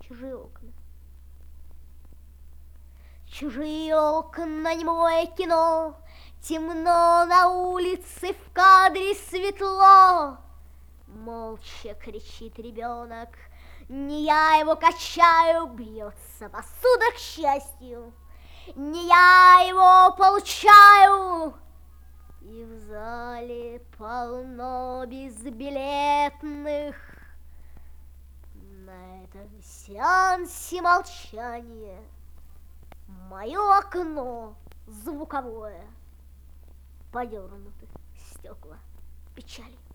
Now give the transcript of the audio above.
чужие окна. Чужие окна, немое кино, темно на улице, в кадре светло. Молча кричит ребенок, не я его качаю, бьется посуда к счастью, не я его получаю. И в зале полно безбилетных. На этом сеансе молчания мое окно звуковое, подернуты стекла печали.